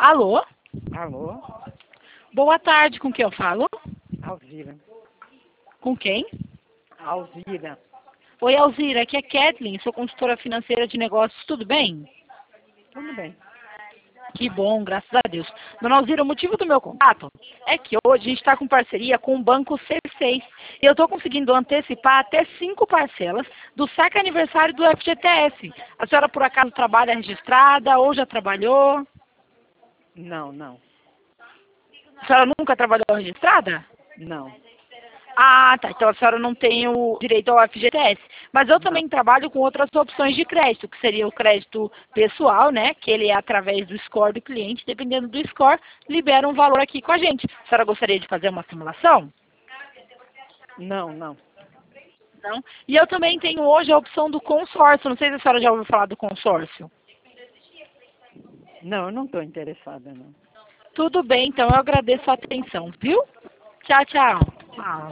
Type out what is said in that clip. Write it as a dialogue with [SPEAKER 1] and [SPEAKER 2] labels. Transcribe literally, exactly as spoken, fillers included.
[SPEAKER 1] Alô?
[SPEAKER 2] Alô?
[SPEAKER 1] Boa tarde, com quem eu falo?
[SPEAKER 2] Alzira.
[SPEAKER 1] Com quem?
[SPEAKER 2] Alzira.
[SPEAKER 1] Oi, Alzira, aqui é Kathleen, sou consultora financeira de negócios, tudo bem?
[SPEAKER 2] Tudo bem.
[SPEAKER 1] Que bom, graças a Deus. Dona Alzira, o motivo do meu contato é que hoje a gente está com parceria com o Banco C seis e eu estou conseguindo antecipar até cinco parcelas do saque aniversário do F G T S. A senhora, por acaso, trabalha registrada ou já trabalhou?
[SPEAKER 2] Não, não.
[SPEAKER 1] A senhora nunca trabalhou registrada?
[SPEAKER 2] Não.
[SPEAKER 1] Ah, tá. Então a senhora não tem o direito ao F G T S. Mas eu
[SPEAKER 2] Não.
[SPEAKER 1] também trabalho com outras opções de crédito, que seria o crédito pessoal, né? Que ele é através do score do cliente. Dependendo do score, libera um valor aqui com a gente. A senhora gostaria de fazer uma simulação?
[SPEAKER 2] Não, não.
[SPEAKER 1] Não. E eu também tenho hoje a opção do consórcio. Não sei se a senhora já ouviu falar do consórcio.
[SPEAKER 2] Não, eu não estou interessada, não.
[SPEAKER 1] Tudo bem, então eu agradeço a atenção, viu? Tchau, tchau. Ah.